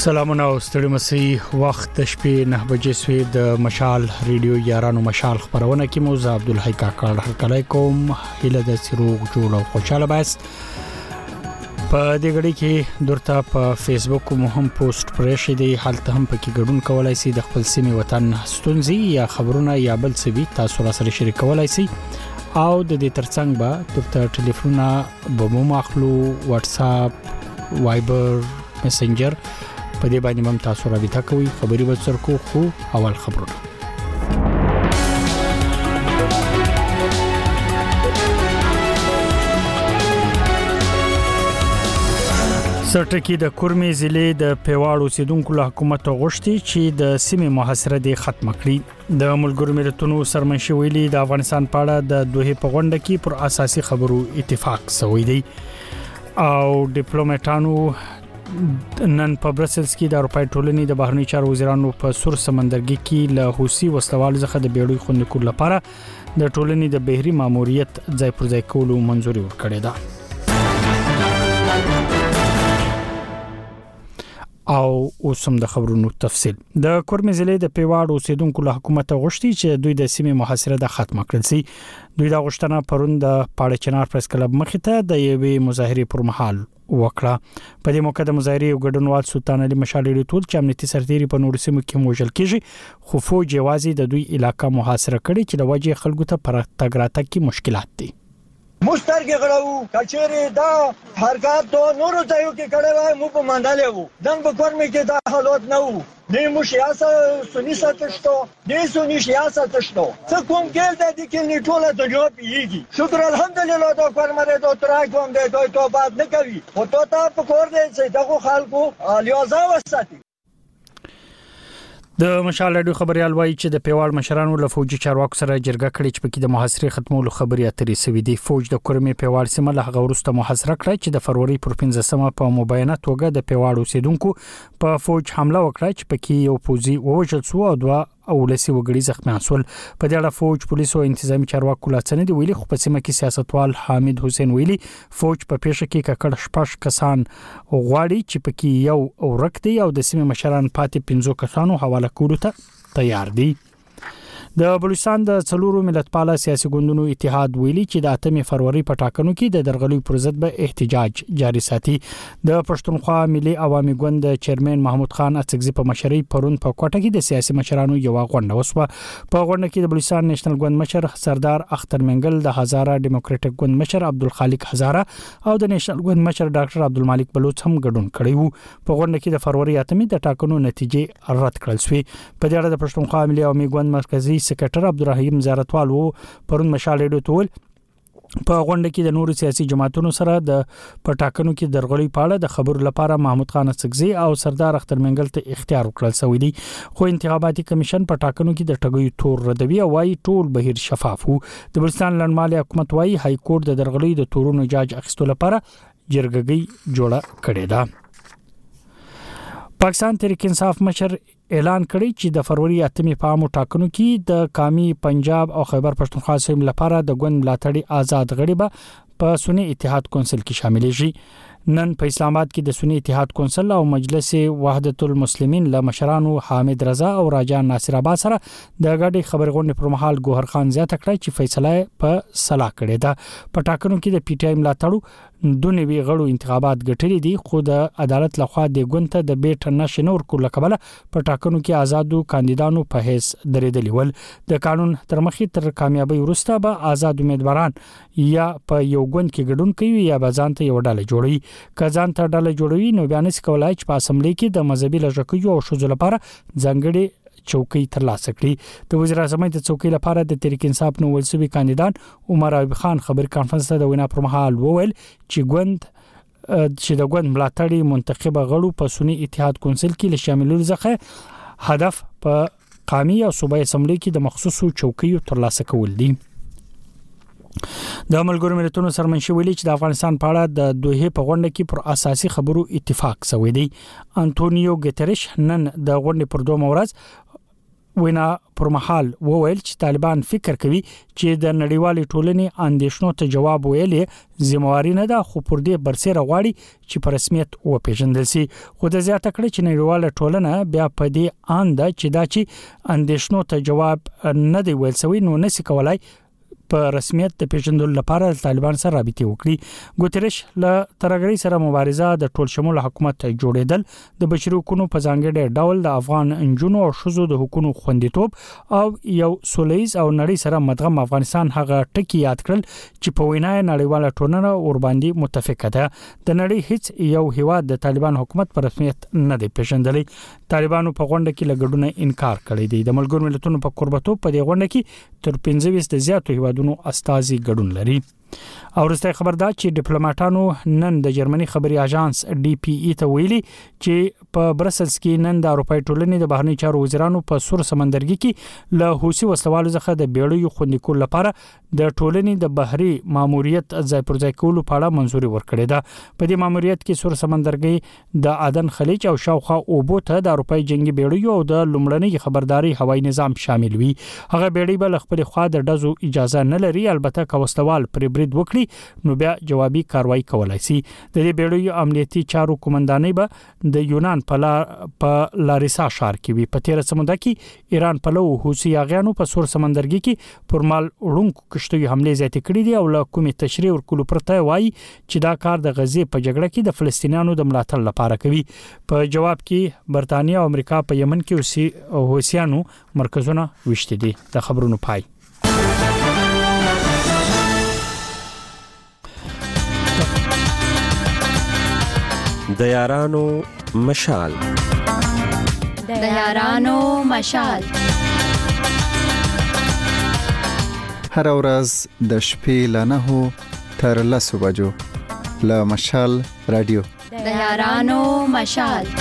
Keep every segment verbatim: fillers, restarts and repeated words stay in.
سلامونه او ستړي مسي وخت د شپې نه بجې سوي د مشال ریډیو یارانو مشال خبرونه کې مو زه عبدالحی کاکړ هرکلی کوم هله د سروغ جوړ او خوشاله باس په دې غړي کې درته په فیسبوک مهم پوسټ پرې شي حالت هم پکې ګډون کولای شي د خپل سیمه وطن ستونزې یا خبرونه یا بل څه وي تاسو سره شریک کولای شي او د دې ترڅنګ به درته ټلیفونونه به مو مخلو واتس اپ وایبر میسنجر په دې باندې هم تاسو رابطه کوئ خبري به سر کو خو اول خبرونه سرټکی د کورمې ضلع د پیواړو سیدونکو له حکومت غوښتي چې د سیمې محاصره د ختم کړي د ملګرو ملتونو سرمنشي ویلي د افغانستان په اړه د دوه په غونډه کې پر اساسي خبرو اتفاق شوی دی او ډیپلوماټانو نن په برسلز کې د اروپای ټولنې د بهرنی چارو وزیرانو په سور سمندرګي کې له حوثي وسلوالو څخه د بیړۍ خوندکول لپاره د ټولنې د بهري ماموریت ځای پر ځای کولو منځوري ورکړې ده او اوسم د خبرونو تفصیل د کورمې ضلع د پیواړو اوسیدونکو له حکومت غوښتي چې دوی د سیمې محاصره د ختم کړل شي دوی د غوښتنه پرون د پاړه چنار پریس کلب مخې ته د یوې مظاهره پر مهال وکړه په دې موقع د مظاهره یو ګډونوال سلطان علي مشالې ټول چې امنیتي سرتیري په نور سیمو کې موجل کیږي خو فوج یوازې د دوی علاقې محاصره کړي چې د وجه خلکو ته پر تګراته کې مشکلات دي مسترګې غړاو کچېره دا حرکت تو نور ځایو کې کړه وای مو په منداله وو دنګ په کورمې کې دا حالات نه وو نه مو سیاسه سنی ساتشتو نه سنی سیاسه تشتو څه کوم ګل د دې کې نه ټوله دنیا پیږي شکر الحمدلله دا کورمره دا ترای کوم دې دوی ته باد نه کوي او ته تا په کور دې چې دغه خلکو الیازه وساتي د مشال اډو خبريال وایي چې د پیواړ مشرانو له فوجي چارواکو سره جرګه کړې چې پکې د محاصرې ختمولو خبري اترې سوي دي فوج د کورمې پیواړ سیمه له هغه وروسته محاصره کړه چې د فروری پر پنځمه په مبینه توګه د پیواړ اوسیدونکو په فوج حمله وکړه چې پکې یو پوزي ووژل شو او دوه او لسی وګړي زخمیان شول په دې اړه فوج پولیسو او انتظامی چارواکو لا څنډي ویلي خو په سیمه کې سیاستوال حامد حسین ویلي فوج په پیښه کې ککړ شپږ کسان غواړي چې پکې یو ورک دي او د سیمه مشران پاتې پنځو کسانو حواله کولو ته تیار دي د بلوچستان د څلورو ملتپاله سیاسي ګوندونو اتحاد ویلي چې د اتمې فروری په ټاکنو کې د درغلي پر ضد به احتجاج جاري ساتي د پښتونخوا ملي عوامي ګوند چیرمن محمود خان اڅکزي په مشرۍ پرون په کوټه کې د سیاسي مشرانو یو غونډه وسوه په غونډه کې د بلوچستان نېشنل ګوند مشر سردار اختر منګل د هزاره ډیموکراټک ګوند مشر عبدالخالق هزاره او د نېشنل ګوند مشر ډاکټر عبدالمالک بلوچ هم ګډون کړي وو په غونډه کې د فروری اتمې د ټاکنو نتیجې رد کړل شوې په دې اړه د پښتونخوا ملي عوامي ګوند مرکزی سکرټر عبدالرحیم زیارتوال وو پرون مشال ډوټول په غونډه کې د نورو سیاسي جماعتونو سره د پټاکنو کې درغلي پاړه د خبرو لپاره محمود خان اڅکزي او سردار اختر منګل ته اختیار وکړل شوی دی خو انتخاباتي کمیشن پټاکنو کې د ټګي تور ردوي او وايي ټول بهیر شفاف وو د بلوچستان لنډمالي حکومت وايي های کورټ د درغلي د تورونو جاج اخیستلو لپاره جرګګي جوړه کړې ده پاکستان تحریک انصاف مشر اعلان کړی چې د فروری اتمې په عامو ټاکنو کې د قومي پنجاب او خیبر پښتونخوا سیمې لپاره د ګوند ملاتړي آزاد غړي به په سنی اتحاد کونسل کې شامل شي نن په اسلام آباد کې د سنی اتحاد کونسل او مجلس وحدت المسلمین له مشرانو حامد رضا او راجا ناصر آباد سره د غړي خبرغونډې پر مهال ګوهر خان زیاته کړی چې فیصله په صلاح کړې ده په ټاکنو کې د پی ټی آی ملاتړو دونه وی غړو انتخابات ګټلې دي خو د عدالت لخوا د ګوند ته د بیټ نشنور کول کبله په ټاکنو کې آزادو کاندیدانو په هیڅ درېدلې ول د قانون تر مخې تر کامیابی وروسته به آزاد امیدواران یا په یو ګوند کې ګډون کوي یا به ځان ته یو ډله جوړي کزان ته ډله جوړوي نو بیان کولای چې په اسمبلی کې د مذهبي لږکیو او شوزو لپاره ځنګړي چوکۍ ترلاسه کړي د وزیر اعظم د چوکۍ لپاره د تحریک انصاف نو ولسوي کاندیدان عمر ایوب خان خبر کانفرنس ته د وینا پر مهال وویل چې ګوند چې د ګوند ملاتړي منتخب غړو په سنی اتحاد کونسل کې له شاملولو څخه هدف په قومي او صوبایي اسمبلی کې د مخصوصو چوکیو ترلاسه کول دي د ملګرو ملتونو سرمنشي ویلي چې د افغانستان په اړه د دوه په غونډه کې پر اساسي خبرو اتفاق شوی دی انټونیو ګوتریش نن د غونډې پر دوه ورځ وینا پر مهال وویل چې طالبان فکر کوي چې د نړیوالې ټولنې اندیشنو ته جواب ویلې ذمہواری نه ده، خو پر دې برسېره غواړي چې په رسمیت وپیژندل شي. خو د زیاته کړ چې نړیواله ټولنه بیا په دې اند چې دا چې اندیشنو ته جواب نه دی ویل شوی نو نسی کولای په رسمیت د پیژندلو لپاره طالبان سره رابطه وکړي. ګوتریش له ترګری سره مبارزه د ټول شمول حکومت جوړیدل، د بشري حقوقو په ځانګړي ډول د افغان انجونو او شذو د حقوقو خوندیتوب او یو سولېز او نړۍ سره مدغم افغانستان هغه ټکی یاد کړل چې په وینا نړیواله ټولنه ور باندې متفقه ده. د نړۍ هیڅ یو هیواد د طالبان حکومت په رسمیت نه دی پیژندلی. طالبانو په غونډه کې لګډونه انکار کړی دی. د ملګرو ملتونو په قربتوب په دې غونډه کې تر پنځه ویشت د زیاتو هیوادونو استازي ګډون لري. او رسته خبر دا چې ډیپلوماټانو نن د جرمني خبري اژانس ډي پی ای ته ویلي چې په برسلز کې نن د اروپای ټولنې د بهرنی چارو وزیرانو په سور سمندرګي کې له حوثي وسلوالو څخه د بیړیو خوندیکول لپاره د ټولنې د بحري ماموریت ځای پر ځای کولو په اړه منځوري ورکړې ده. په دې ماموریت کې سور سمندرګي د عدن خلیج او شاوخوا اوبو ته د اروپای جنگي بیړیو او د لومړنۍ خبرداري هوایي نظام شامل وي. هغه بیړۍ بل خپل خوا د ډزو اجازه نه لري، البته کوستوال پر برید وکړي نو بیا جوابي کاروایی کولای شي. د دې بیړیو امنیتي چارو قومندانۍ به د یونان په په لاریسا ښار کې وي. په تیر سمونده کې ایران په لو حوثي یاغیانو په سور سمندرګي کې پر مال وړونکو کشتۍ حمله زیاتې کړې دي او له کومې تشریح ورکول پرته وایي چې دا کار د غزې په جګړه کې د فلسطینیانو د ملاتړ لپاره کوي. په جواب کې برتانیې او امریکا په یمن کې حوثیانو مرکزونه وشته دي. د خبرونو پای. د یارانو مشال د یارانو مشال هر ورځ د شپې له نهو تر لسو بجو له مشال رادیو د یارانو مشال.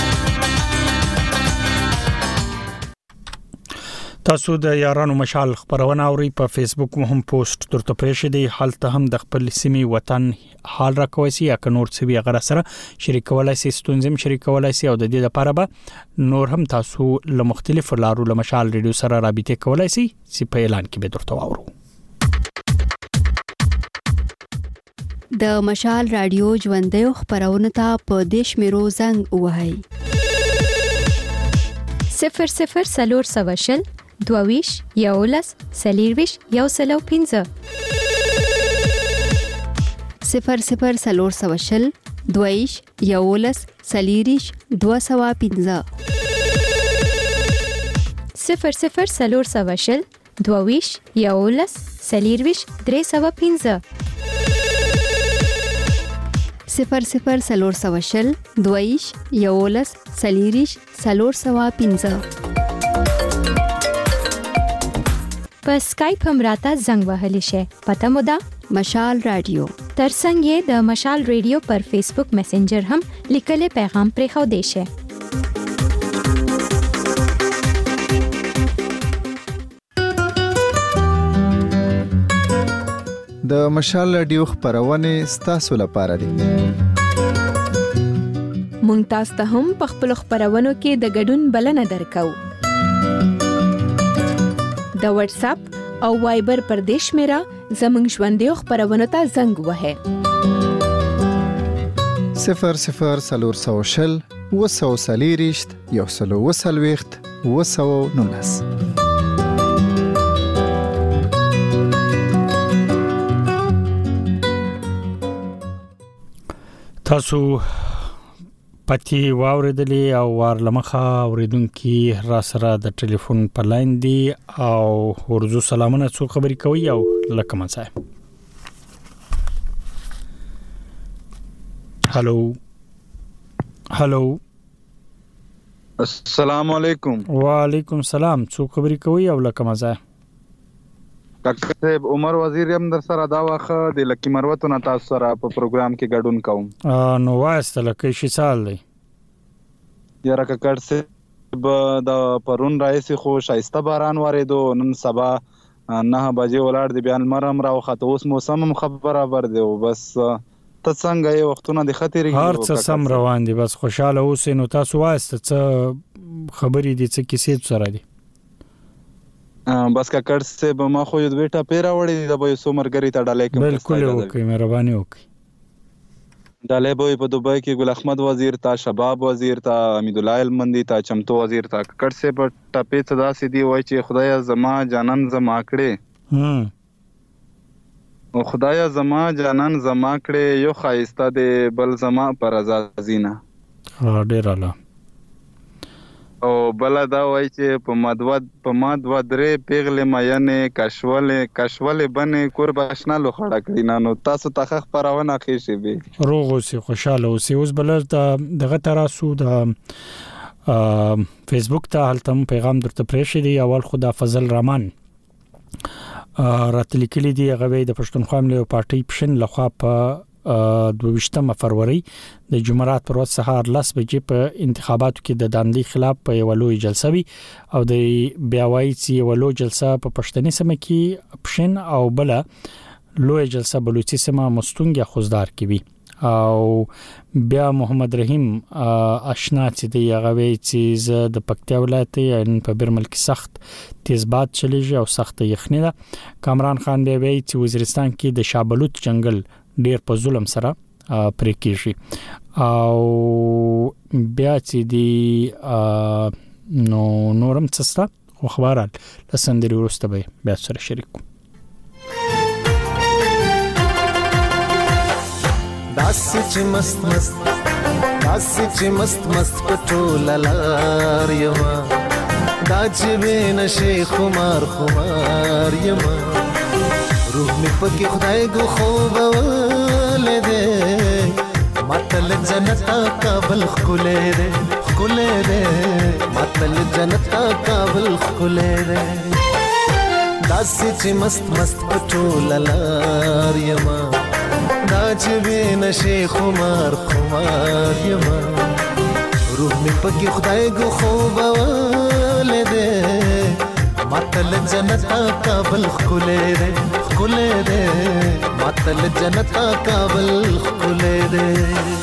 تاسو د یارانو مشال خبرونه اوري په فیسبوک مهم پوسټ ترته پرېښه دی. حالت هم د خپل سیمې وطن حال راکوي سي یا نور څه وی غره سره شریکولای سي ستونزم شریکولای سي او د دې لپاره به نور هم تاسو له مختلفو لارو له مشال ریډیو سره رابطه کولای سي چې په اعلان کې به درته واورو. د مشال رادیو ژوندۍ خبرونه ته په دیش میرو زنګ وهاي صفر صفر سلور سواشل دوویش یولس سلیرویش یو سلو پینزه صفر صفر سلور سواشل دوویش یولس سلیریش دو سوا پینزه صفر صفر سلور سواشل دوویش یولس سلیرویش درې سوا پینزه صفر صفر سلور سواشل دوویش یولس سلیریش سلور سوا پینزه. په سکایپ هم راته زنګ وهلی شي. پته مو ده مشال رادیو. ترڅنګ یې د مشال رادیو پر فیسبوک میسنجر هم لیکلي پیغام پرې خو دی شي. د مشال رادیو خبرونه ستاسو لپاره دي. مونږ تاسو ته هم په خپل خبرونو کې د ګډون بلنه درکو. د واتس اپ او وایبر پر دیش میرا زمنګ ژوندۍ خبرونه ته زنګ وهه صفر صفر سلور سوشل وسو سلیریشت یو سلو وسلويخت وسو نونس. تاسو پتی واوریدلی او وارلمخه اوریدونکو را سره د ټلیفون په لاین دی او ورزو سلامونه څو خبري کوي او لکه منځه. هالو هالو السلام علیکم. وعلیکم السلام. څو خبري کوي او لکه منځه. ډاکټر صاحب عمر وزیر هم در سره دا واخه د لکی مروتو نه تاسو سره په پروګرام کې ګډون کوم. نو واسطه لکه شي سال دی یاره ککړ صاحب د پرون رئیس خو شایسته باران واریدو نن سبا نه بجې ولاړ دی بیان مرم راو خاطه اوس موسم هم خبره بر دی بس ته څنګه یو وختونه د خطرې هر څه سم روان دي بس خوشاله اوسئ. نو تاسو واسطه څه خبرې دي څه کیسې سره دي؟ بس کاکړ سے به ما خو یو دوه ټاپې راوړې د به یو څو ملګري ته ډالۍ کوم بالکل وکړئ مهرباني وکړئ ډالۍ به په دوبۍ کې ګل احمد وزیر ته شباب وزیر ته حمید الله المندي ته چمتو وزیر ته کاکړ سے په ټاپې ته داسې دی وای چې خدایا زما جانان زما کړې او خدایا زما جانان زما کړې یو خایسته دی بل زما پر رضا زینا ډیر اعلی او بل دا وای چې په مدود په مدود درې پیغله مینه کښولې کښولې بنې قرباشنا لو خړه کړی نو تاسو ته خبرونه خېشي به روغ اوسې خوشاله اوسې اوس بل دغه تراسو د فیسبوک ته هلته پیغام درته پرېښی دی اول خدا فضل رحمان راتلی کلی دی هغه د پښتونخوا ملي پارټي پښین لخوا په دوه فروری د جمعرات پر ورځ سهار لس بجې په انتخاباتو کې د داندې خلاف په یو لوی جلسه وی او د بیاوای چې یو لوی جلسه په پښتني سیمه کې پښین او بل لوی جلسه بلوچستان سیمه مستونګه خوزدار کې وی او بیا محمد رحیم آشنا چې دی هغه وی چې ز د پکتیا ولایت یعنی په برمل کې سخت تیز باد چلیږي او سخت یخنی ده کامران خان بیا وی چې وزیرستان کې د شابلوت جنگل ډیر په ظلم سره پرې کیږي او بیا چې دی نو نورم څه خو خبره لسندري ورسته به بیا سره شریک داس چې مست مست داس چې مست مست پټول لار یما دا چې وین شي خمار خمار یما روح می پکې خدای ګو خوب ولې دې ماتل جنت کابل خلې دې خلې دې ماتل جنت کابل خلې دې داس چې مست مست پټول لار یما دا چې وین شي خمار خمار یما روح می پکې خدای ګو خوب ولې دې ماتل جنت کابل خلې دې خلې دې ماتل جنت کابل خلې دې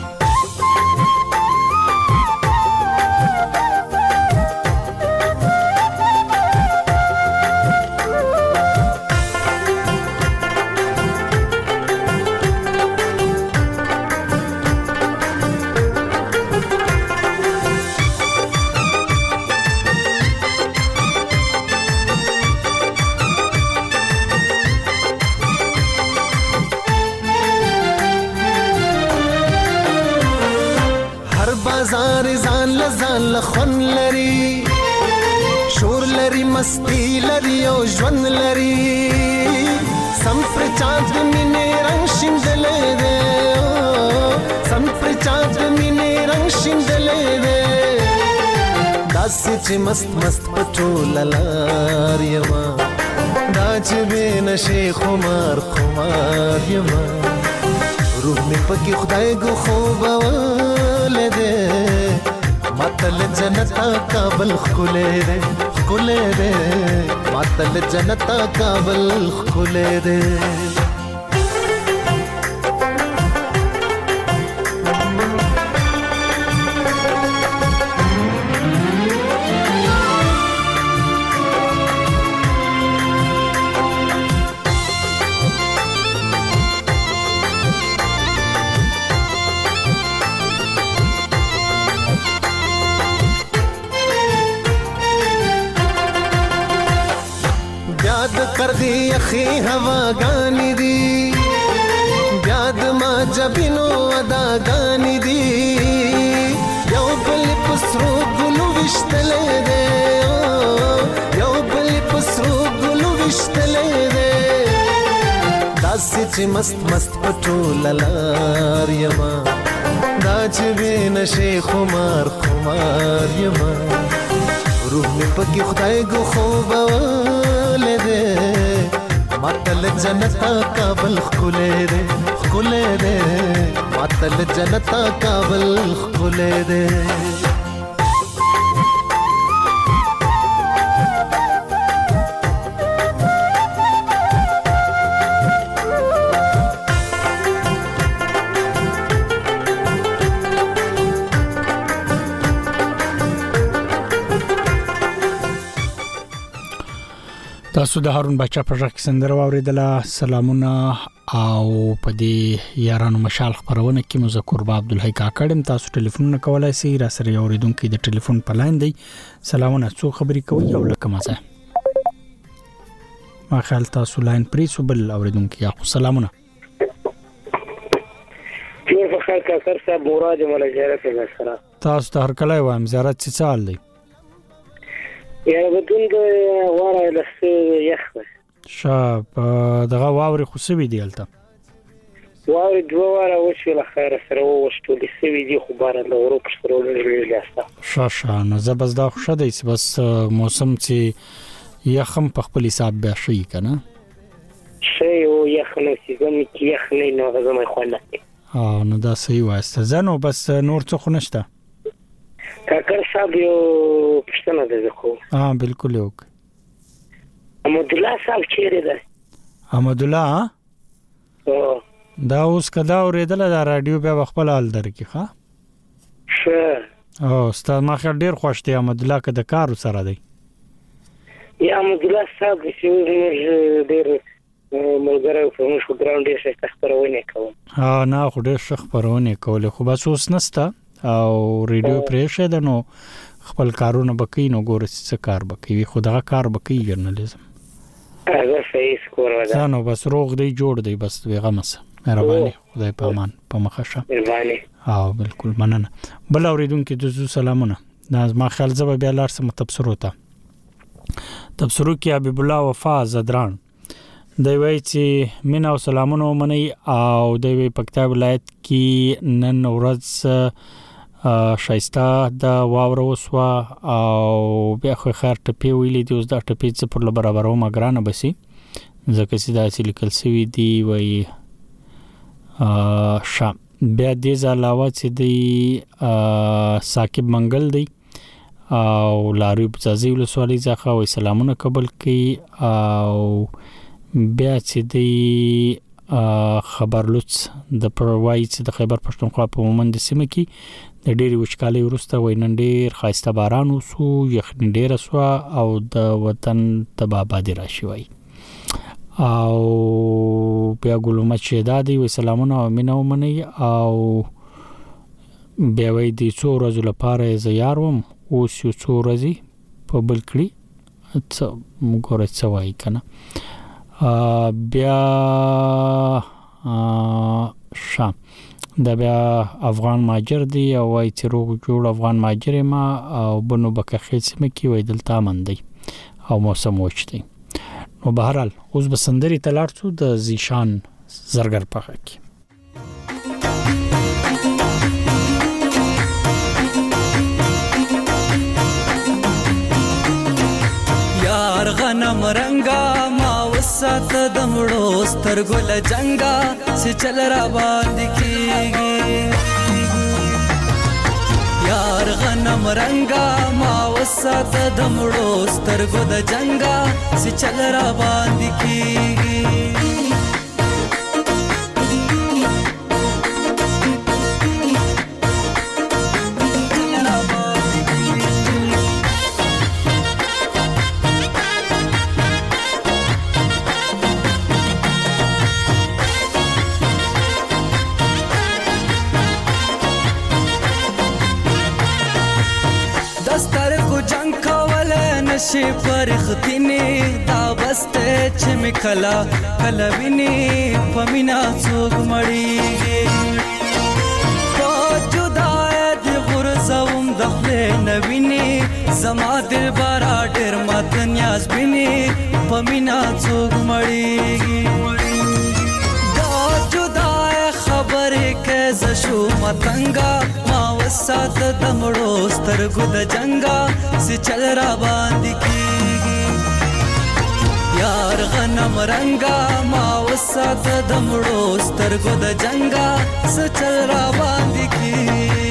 لخن لري شور لري مستی لري او ژوند لري سم پر چاند مینې رنگ شیندلې ده سم پر چاند مینې رنگ شیندلې ده داسې چې مست مست پټول لار یما دا چې بین شي خمار خمار یما روح می پکې خدای ګو خوب ولې ده ماتل جنت کابل خلې دې خلې دې ماتل جنت کابل خلې دې کردی اخی ہوا گانی دی بیاد ما جبینو ادا گانی دی یو بل پسرو گلو وشتلے دے یو بل پسرو گلو وشتلے دے داسی چی مست مست پٹول لار یما دا چی بین شی خمار خمار یما روح می پکی خدای گو خوب ولې دې ماتل جنت کابل خلې دې خلې دې ماتل جنت کابل خلې دې تاسو د هارون بچا په ځخ سندره واوریدله. سلامونه او په دې یارانو مشال خبرونه کې مذکر با عبدالحی کاکړم. تاسو ټلیفون کولای شئ را سره اوریدونکو د ټلیفون په لاین دی. سلامونه، څو خبرې کوي او لکه مزه ما خیال تاسو لاین پریسو بل اوریدونکو. یا سلامونه ټول په خیر کاکر صاحب مراد مل زیارت سره تاسو ته هر کله وایم زیارت څه چال دی یا بدون د واره لسه یخ شاب دغه واوري خو سوي دی الته واوري دوه واره وشو له خیر سره وشتو د سوي دی خو بار له اروپا سره ولې لاسته شاشه نو زبز دا خو شته چې بس موسم چې یخم په خپل حساب به شي کنه شي او یخ نو چې زمي کې یخ نه نو زمي خو نه اه نو دا صحیح واسطه زنو بس نور څه خو نشته کاکر صاحب یو پښتنه ده خو اه بالکل یو احمد الله صاحب چیرې ده احمد الله ها دا اوس کدا اوریدل دا رادیو به خپل حال درکې ښه ښه او استاد ما خیر ډیر خوش دی احمد الله که د کار سره دی یا احمد الله صاحب چې ډیر ملګری په موږ ګراوند یې څه خبرونه کوم ها نه خو ډیر ښه خبرونه کول خو بس اوس نسته او ریډیو پریشه ده نو خپل کارونه بکی نو ګور څه کار بکی خو دغه کار بکی جرنالیزم هغه صحیح سکور ودا نو بس روغ دی جوړ دی بس ویغه مس مهرباني خدای په امان په مخشه مهرباني او بالکل مننه. بل اوریدونکو د زو سلامونه ناز ما خیال زبا بیا لار سم تبصرو ته تبصرو کې حبیب الله وفا زدران دی وای چې مینا او سلامونه منی او دی وی پکتیا ولایت کې نن ورځ شایسته د واوره وسوا او بیا خو خیر ټپی ویلې دی اوس دا ټپی څه پر برابرو ما ګرانه بسی ځکه چې دا چې لیکل سوي دی وای شام بیا دې علاوه چې دی ساکب منګل دی او لاري بزازي ولسوالي ځخه وای سلامونه قبول کړي او بیا چې دی خبرلوڅ د پروای چې د خیبر پښتونخوا په مومند سیمه کې د ډېری وشکالي ورسته وینن ډېر خاصه باران وسو یخني ډېر سوا او د وطن تبابادي راشي وای او بیا ګلومه چې دادی و سلامونه او مینه ومني او بیا وای دی څو ورځې لپاره زیاروم او څو څو ورځې په بل کړی څه موږ ورڅ وای کنه بیا شام دا بیا افغان ماجر دی او وای چې روغ جوړ افغان ماجر ما او بنو بکخې سم کی وای دلته مندي او موسم وچ دی نو بهرحال اوس بسندري تلار څو د زیشان زرګر پخه کی یار غنم رنگا ما وسات دمړو سترګل جنگا چې چل را باندې کیږي یار غنم رنگا ما وسات دمړو سترګو د جنگا چې چل را باندې کیږي شي پرختینه دا بسته چې مکلا کلوینه پمینا څوک مړیږي په جدای د غرزوم دخله نوینه زما دل بارا ډیر مات نیاز بینه پمینا څوک مړیږي دا جدای خبره کې ز شو متنګا ما وسات دمړو سترګو د جنگا سي چل را باندې کیږي یار غنم رنگا ما وسات دمړو سترګو د جنگا سي چل را باندې کیږي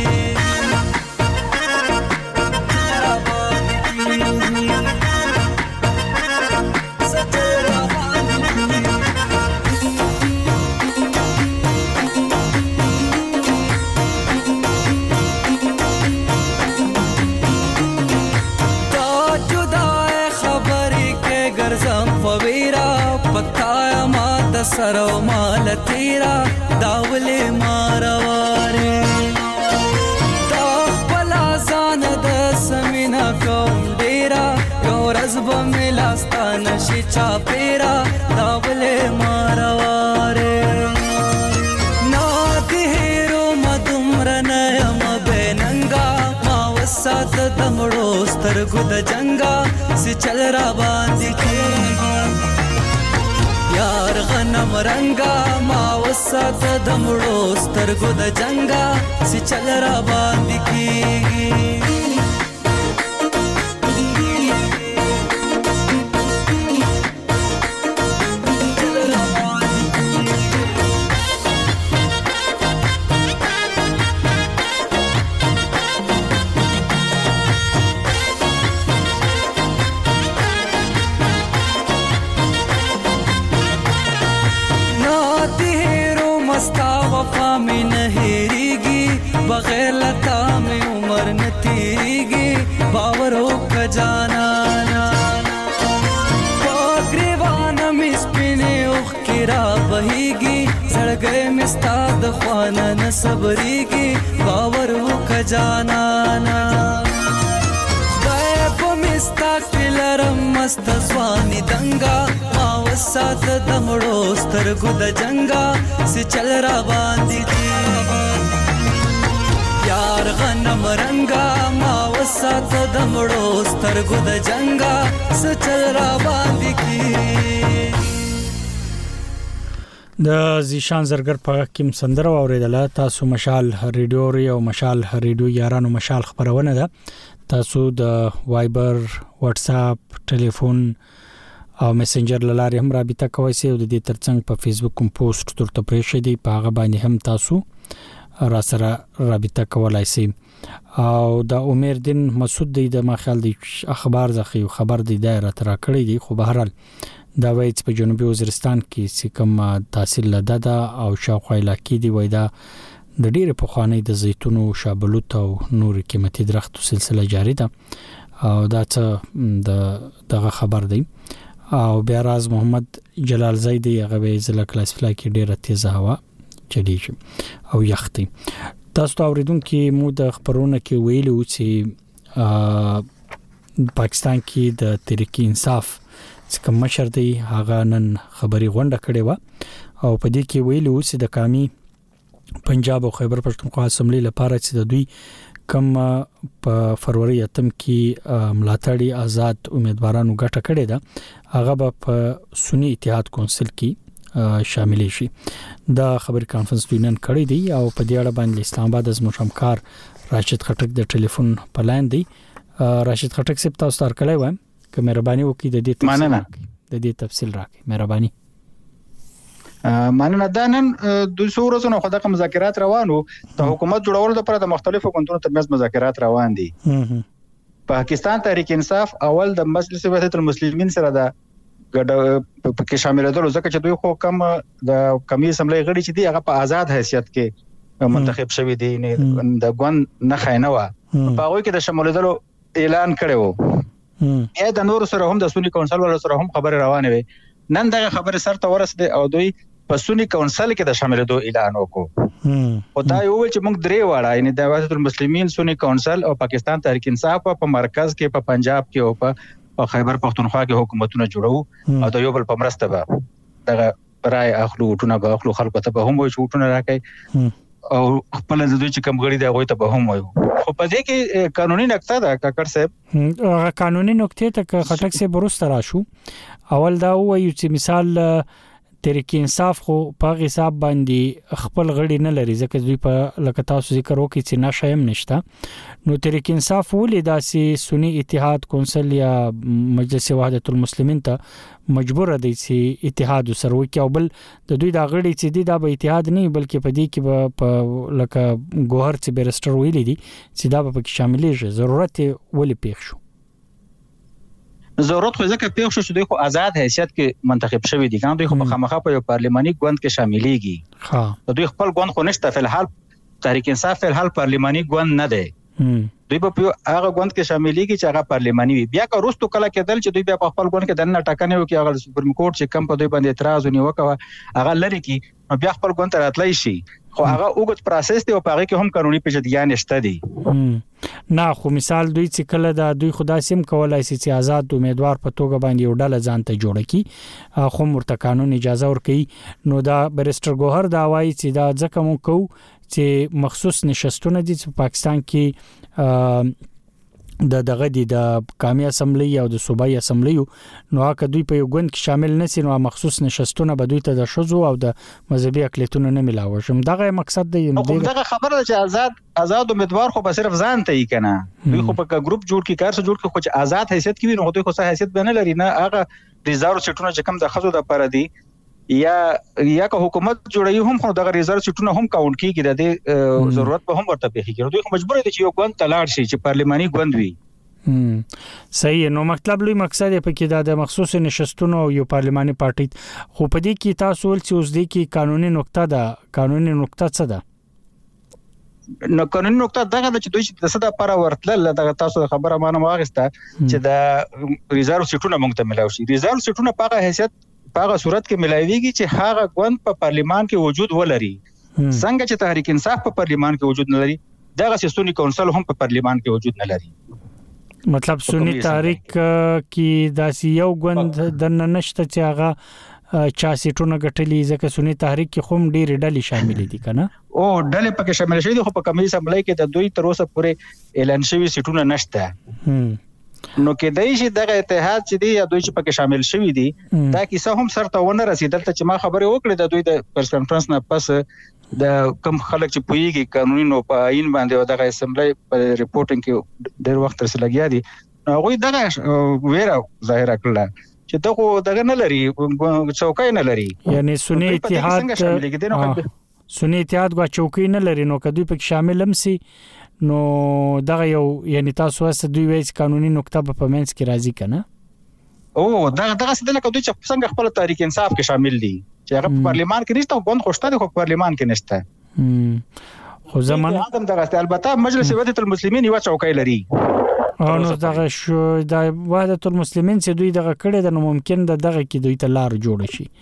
د سره مال تیرا داولې مارواره دا خپل ځان د سمینا کوم ډیرا یو ورځ به مې لاستانه شي چا پیرا داولې مارواره نا دې هیرو مدومره نه یم بېننګه ما وسات د مړو سترګو د جنګه سي چل را باندې کېږي یار غنم رنگا ما وسات د مړو سترګو د جنګا سي چل را باندې کیږي بغیر لتا میں عمر نہ تیریگی باور ہو کا جانا پاگریوان میں سپینے اخ کرا بہیگی سڑ گئے مستاد خوانا نہ صبریگی باور ہو کا جانا غیب مستا کلرم مست سوانی دنگا ماوسات دمڑو سترگو د جنگا سی چل را باندی کی یار غنم رنگا ما وسات د مړو سترګو د جنگا سچل را باندې کی د زیشان زرګر په کوم سندره اوریدله تاسو مشال ریډیو او مشال ریډیو یارانو مشال خبرونه ده تاسو د وایبر واتس اپ ټلیفون او میسنجر لاره هم رابطه کوئ سي او د دې ترڅنګ په فیسبوک کوم پوسټ ترته پرې شي دی په هغه باندې هم تاسو را سره رابطه کولای شي او د عمر دین مسعود دی د ما خیال دی اخبار زخی خبر دی دایره تر کړی دی خو به هرال دا وایي په جنوبي وزیرستان کې سکم تحصیل لدادا او شاوخوا علاقې دی وای دا د ډیره په خوانی د زیتونو شابلوت او نور قیمتي درختو سلسله جاری ده او دا څه د دغه خبر دی او بیا راز محمد جلال زیدی هغه ضلع کلاسفلا کې ډیره تیز هوا چلیږي او یختي تاسو ته اوریدونکو مو د خبرونه کې ویلو چې پاکستان کې د تحریک انصاف څخه مشر دی هغه نن خبري غونډه کړې و او په دې کې ویلو چې د قومي پنجاب او خیبر پښتونخوا اسمبلی لپاره چې د دوی کم په فروری اتم کې ملاتړي آزاد امیدوارانو ګټه کړې ده هغه په سنی اتحاد کونسل کې شامل شي دا خبر کانفرنس دوینن کړی دی او په دې اړه باندې اسلام آباد از مشمکار راشد خټک د ټلیفون په لاین دی راشد خټک سپ تاسو تر کړی وایم که مهرباني وکړئ د دې تفصیل د دې تفصیل راکړئ مهرباني مننه دا نن د سورزونو خدای مذاکرات روانو د حکومت جوړولو لپاره د مختلفو ګوندونو ترمنځ مذاکرات روان دي پاکستان تحریک انصاف اول د مجلس وحدت المسلمین سره د ګډ په شامل دي ځکه چې دوی خو کم د کمی اسمبلی غړي چې دی هغه په آزاد حیثیت کې منتخب شوی دی نه د ګوند نه خاینه و په هغه کې د شمولیدلو اعلان کړو یا د نور سره هم د سونی کونسل ول سره هم خبر روانه وي نن دغه خبر سره ورسېده او دوی په سونی کونسل کې د شاملېدو اعلان وکړو او دا یو چې موږ درې واړه یعنی د وحدت المسلمین سونی کونسل او پاکستان تحریک انصاف په مرکز کې په پنجاب کې او په په خیبر پختونخوا کې حکومتونه جوړو او د یو بل په مرسته به دغه رائے اخلو ټونه به اخلو خلکو ته به هم وي ټونه راکړي او خپل د دوی چې کم غړي دی هغه ته به هم وي خو په دې کې قانوني نقطه ده کاکړ صاحب هغه قانوني نقطه ته خټک سي برسته راشو اول دا وایو چې مثال تحریک انصاف خو په حساب باندې خپل غړي نه لري ځکه دوی په لکه تاسو ذکر وکړي چې نشه هم نشته نو تحریک انصاف ولې داسې سنی اتحاد کونسل یا مجلس وحدت المسلمین ته مجبور دي چې اتحاد سره وکړي او بل د دوی د غړي چې دي دا به اتحاد نه بلکې په دې کې په لکه ګوهر چې بیرستر ویلي دي چې دا به پکې شاملېږي ضرورت ولې پیښ شو ضرورت خو ځکه پیښ شو چې دوی خو آزاد حیثیت کې منتخب شوی دي ګان دوی خو په خامخا په یو پارلماني ګوند کې شاملېږي ها دوی خپل ګوند خو نشته فل حال تحریک انصاف فل حال پارلماني ګوند نه دی دوی په هغه غوند کې شاملېږي چې هغه پارلماني وي. بیا که وروستو کله کېدل چې دوی بیا په خپل غوند کې دننه ټاکنې وکړي، هغه سپریم کورټ چې کم په دوی باندې اعتراض ونیوکه هغه لرې کړي، نو بیا خپل غوند ته راتلی شي. خو هغه اوږد پروسس دی او په هغې کې هم قانوني پیچیدګیان شته دي. نه خو مثال دوی چې کله دا دوی خو داسې هم کولی شي چې آزاد امیدوار په توګه باندې یو ډله ځان ته جوړه کړي، خو ورته قانون اجازه ورکوي. نو دا بریسټر ګوهر دا وایي چې دا ځکه مونږ کوو چې مخصوص نشستونه دي چې پاکستان کې د دغه دي د قومي اسمبلی او د صوبایي اسمبلی، نو هغه دوی په یو ګوند کې شامل نشي، نو مخصوص نشستونه به دوی ته د شذو او د مذهبي اقلیتونو نه ملاوي. شم دغه مقصد دی. دغه خبره ده چې آزاد آزاد امیدوار خو به صرف ځان ته یې کنه، دوی خو په ګروپ جوړ کې کار څه جوړ کې خو چې آزاد حیثیت کې وي، نو دوی خو څه حیثیت به نه لري. نه هغه ریزرو سیټونه چې کم د خزو د پاره دي یا یا که حکومت جوړوي هم خو دغه ریزرو سیټونه هم کاونټ کیږي، د دې ضرورت به هم ورته پیښیږي. دوی خو مجبور دي چې یو ګوند ته لاړ شي چې پارلماني ګوند وي. صحیح. نو مطلب لوی مقصد په کې د مخصوص نشستونو یو پارلماني پارټي، خو په دې کې تاسو ول چې اوس دې کې قانوني نقطه ده. قانوني نقطه څه ده؟ نو قانوني نقطه دغه چې دوی د څه د لپاره ورتل، دغه تاسو خبره مانه واغسته چې د ریزرو سیټونه موږ ته ملاوي شي. ریزرو سیټونه په هغه حیثیت په هغه صورت کې ملایويږي چې هغه ګوند په پارلیمان کې وجود ولري. څنګه چې تحریک انصاف په پارلیمان کې وجود نه لري، دغه سیستونی کونسل هم په پارلیمان کې وجود نه لري. مطلب سنی تحریک کې داسې یو ګوند د ننشته چې هغه چا سیټونه غټلی، ځکه سنی تحریک کې هم ډېر ډلې شامل دي کنه. او ډلې پکې شامل شوي دي، خو په قومي اسمبلی کې د دوی تر اوسه پورې اعلان شوي سیټونه نشته. نو کېدای شي دغه اتحاد چې دی یا دوی چې پکې شامل شوي دي دا کیسه هم سرته ونه رسیدل ته چې ما خبرې وکړې د دوی د پریس کانفرنس نه پس د کم خلک چې پویږي قانوني نو په عین باندې او دغه اسمبلی په ریپورټینګ کې ډېر وخت سره لګیا دي، هغه دغه ویره ظاهر کړل چې دغه دغه نه لري، څوکۍ نه لري. یعنی سنی اتحاد سنی اتحاد غوا چوکۍ نه لري، نو کدوې پکې شامل هم سي، نو دغه یو یعنی تاسو واسه دوی وایي قانوني نقطه په پمنس کې راځي کنه. او دغه دغه څه دلته دوی چې څنګه خپل تحریک انصاف کې شامل دي چې هغه په پارلیمان کې نشته، غوند خوشته دي خو پارلیمان کې نشته. خو زمون ادم دغه البته مجلس وحدت المسلمین یو چوکۍ لري. او نو دغه شو د وحدت المسلمین چې دوی دغه کړي د نو ممکن د دغه کې دوی ته لار جوړ شي.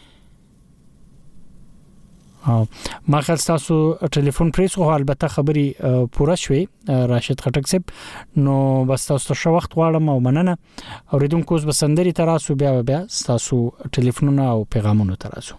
ما خل تاسو ټلیفون پریس خو البته خبري پوره شوي راشد خټک صاحب، نو بس تاسو ته وخت غواړم او مننه. اوریدونکو اوس بسندري تراسو بیا بیا تاسو ټلیفونونه او پیغامونه تراسو.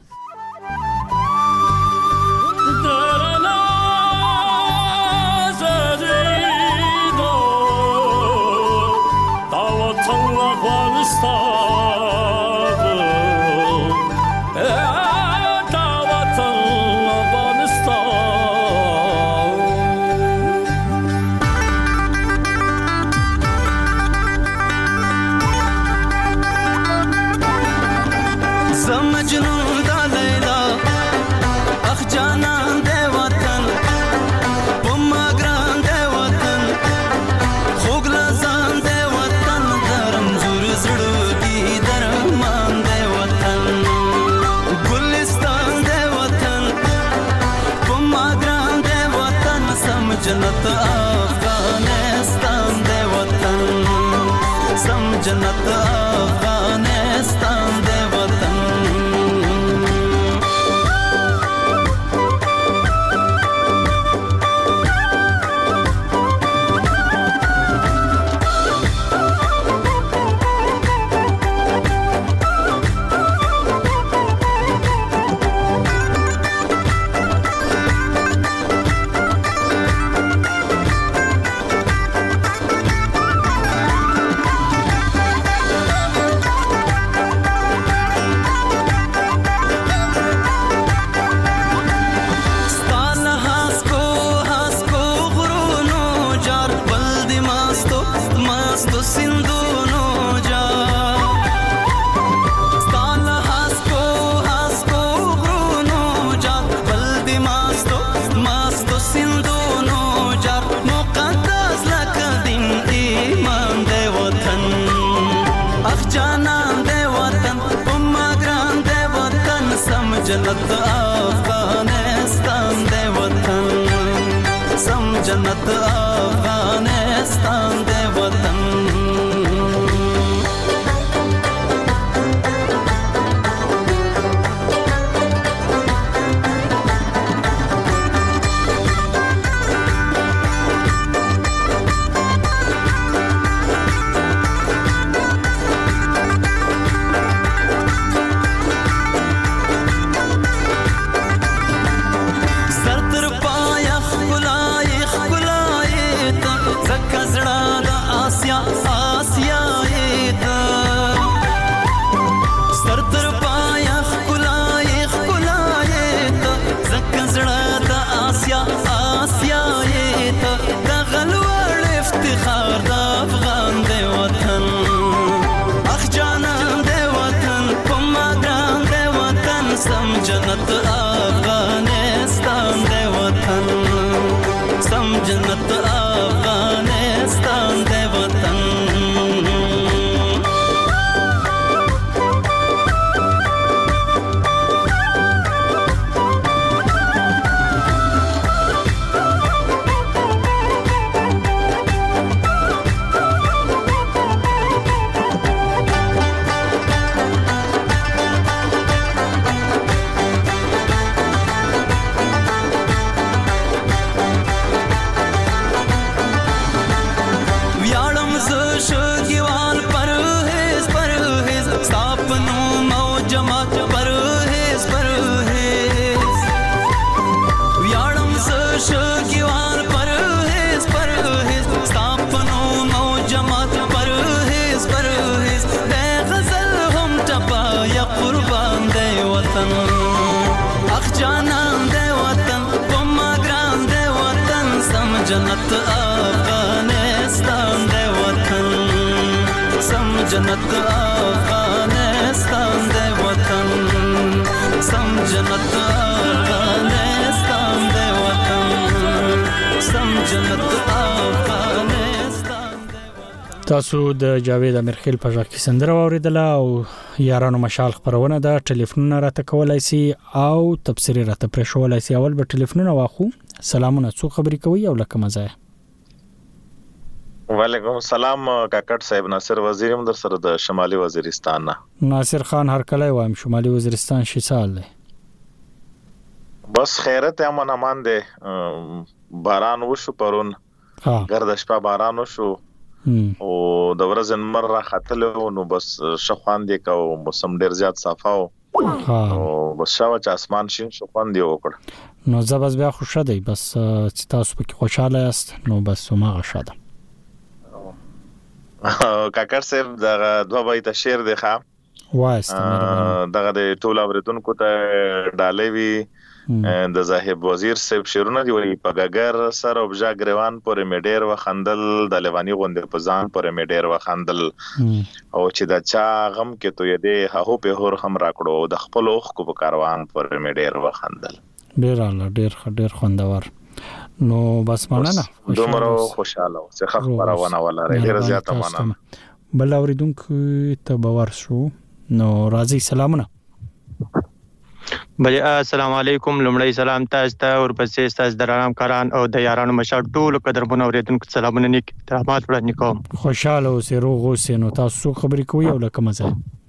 जन्नत अफगानिस्तान दे वतन, सम जन्नत अफगानिस्तान दे वतन. जन्नत अफगानिस्तान दे वतन, सम जन्नत अफगानिस्तान سم جنت افغانستان دی وطن سم جنت افغانستان دی وطن جنت افغانستان دی وطن سم جنت افغانستان دی وطن سم جنت افغانستان دی وطن سم جنت افغانستان تاسو د جاوید امرخیل په ځای کې سندره اوریدله او یارانو مشال خبرونه ده ټلیفونونه راته کولای شي او تفسیر راته پرښولای شي اول به ټلیفونونه واخو سلامونه څو خبرې کوي او لکه مزه وعلیکم السلام کاکټ صاحب ناصر وزیر هم در سره د شمالي وزیرستان نه ناصر خان هر کله وایم شمالي وزیرستان شي سال دی بس خیرت امن امان دی باران وشو پرون ګرد شپه باران وشو او د ورځې مر را خاتله نو بس شخوان دی کو موسم ډیر زیات صفاو او بس شاو چې اسمان شین شو خوان دی وکړ نو زبز بیا خوشاله دی بس چې تاسو پکې خوشاله یاست نو بس ما غشاده کاکړ صاحب دغه دوه بیت شعر دی ښا وایست دغه د ټول اوریدونکو ته ډالې وی د زاهب وزیر صاحب شعرونه دی وی په ګګر سر او بجا ګریوان پورې میډیر وخندل د لیوانی غوندې په ځان پورې میډیر وخندل او چې دا چا غم کې تو یې ده هو په هور هم راکړو د خپل اوخ کو په کاروان پورې میډیر وخندل ډیر الله ډیر ډیر خوندور نو بس مننه دومره خوشاله او څه خبرونه ولاره ډیر زیاته مننه بل اوریدونکو ته باور شو نو راځي سلامونه بل السلام علیکم لمړی سلام تاسو ته او پسې تاسو درام کاران او د یارانو مشال ټول قدرمن اوریدونکو سلامونه نیک احترامات وړاندې کوم خوشاله اوسئ روغ اوسئ نو تاسو خبرې کوئ او لکه مزه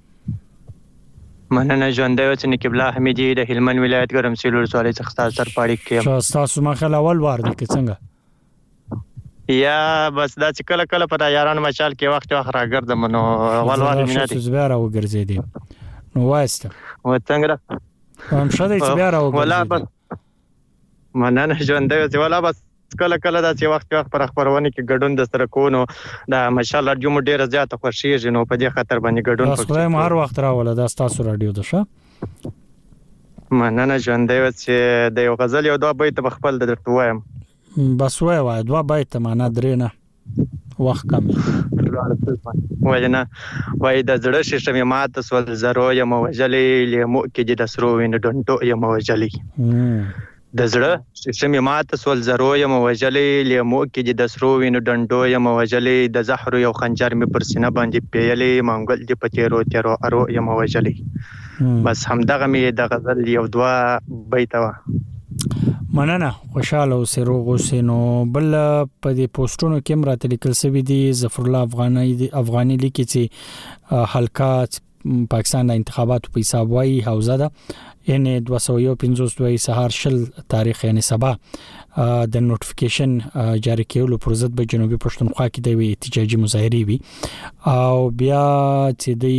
مننه ژوندۍ اوسئ نقیب الله حمیدی د هلمند ولایت ګرمسیر ولسوالۍ څخه تاسو سره پاړی کوم تاسو ما خل اول وار دي کې څنګه یا بس دا چې کله کله په یارانو مشال کې وخت وخت راګرځم نو اول وار مینه دي زبر او ګرځېدي نو وایسته و څنګه هم شاده چې بیا راو ولا بس مننه ژوندۍ اوسئ ولا بس کله کله دا چې وخت وخت پر خبرونه کې ګډون د سره کو نو دا ماشاءالله جو ډیره زیاته خوشیږي نو په دې خاطر باندې ګډون پکې تاسو هر وخت راول دا تاسو رادیو ده شه مننه ژوندۍ اوسئ د یو غزل یو دوه بیت خپل درته وایم بس وای وای دوه بیت معنا درې نه وخت کم واینا وای د زړه شیشه مې ماته سول زرو یم وجلې لیمو کې د سرو وین ډنټو یم وجلې د زړه شیشه مې ماته سول زرو یم وجلې لیمو کې د سرو وین ډنټو یم وجلې د زهر یو خنجر مې پر سینه باندې پیلې منګل دی پتیرو تیرو ارو یم وجلې بس همدغه مې د غزل یو دوه بیت وا مننه خوشاله او سروغ وسینو بل په دې پوسټونو کې مراتب لیکل شوی دی ظفر الله افغاني افغاني لیکي چې حلقات پاکستان د انتخاباتو په حساب وایي حوزه ده ان دوه سوه پنځوس دوه سهار شل تاریخ یعنی سبا د نوټیفیکیشن جاری کولو پر ضد به جنوبي پښتونخوا کې د احتجاجي مظاهره وي او بیا چې دی